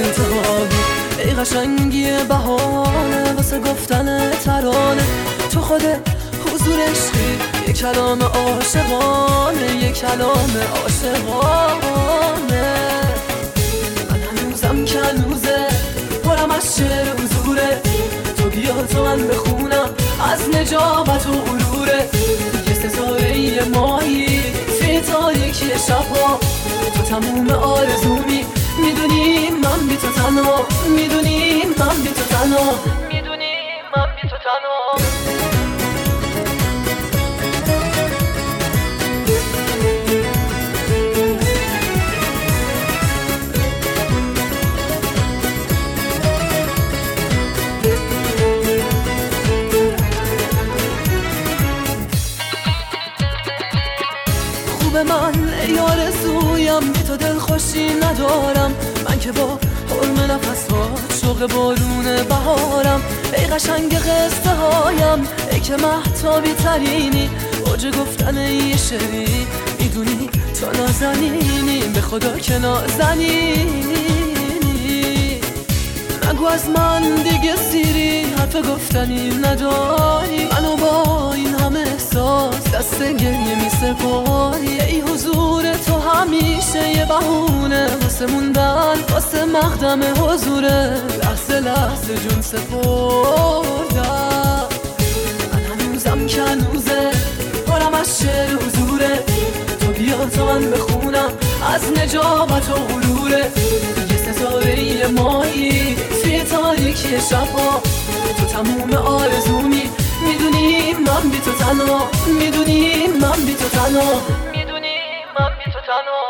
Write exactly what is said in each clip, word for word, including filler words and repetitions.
انتها بود. ای قشنگی بهانه واسه گفتن ترانه، تو خود حضور عشقی، یک کلام عاشقانه، یک کلام عاشقانه. من هنوزم که هنوزه پرم از شعر و حضوره، تو بیا تو من بخونم از نجابت و غروره. یه ستاره ماهی توی تاریکی شبها، تو تموم آرزومی، میدونی من بی تو تنها، میدونی من بی تو تنها، میدونی من بی تو تنها. به من ای آرزویم، بی تو دل خوشی ندارم، من که با حرم نفس ها شوق بارون بهارم. ای قشنگ قصه هایم، ای که مهتابی ترینی، اوج گفتن یه شعری، میدونی تو نازنینی، به خدا که نازنینی. نگو از من دیگه سیری، حرف گفتنی نداری، منو با این همه احساس دست گریه می سپاری. ای حضور تو همیشه یه بهونه واسه موندن، واسه مقدم حضوره، لحظه لحظه جون سپردم. من هنوزم که هنوزه پرم از شعر حضوره، تو بیا تا من بخونم از نجابت و غروره. یه ستاره ماهی توی تاریکی شبها، تو تموم آرزومی، میدونی من بی تو تنها، میدونی من بی تو تنها، میدونی من بی تو تنها.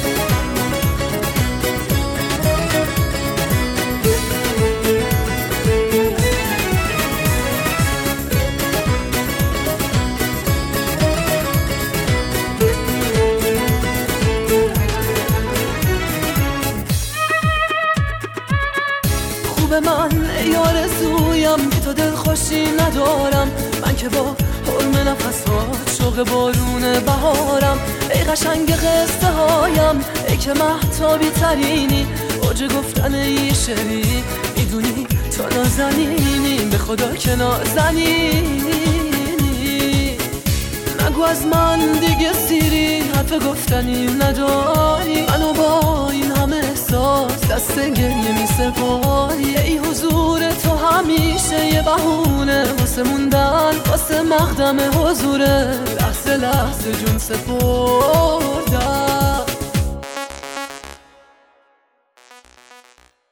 خوب من ای آرزویم، بی تو دل خوشی ندارم، من که با حرم نفس ها شوق بارون بهارم. ای قشنگ قصه هایم، ای که مهتابی ترینی، اوج گفتن یه شعری، میدونی تو نازنینی، به خدا که نازنینی. نگو از من دیگه سیری، حرف گفتنی نداری، منو با این همه احساس دست گریه می سپاری. ای حضور تو همیشه یه بهونه واسه موندن، واسه مقدم حضوره، لحظه لحظه جون سپردم.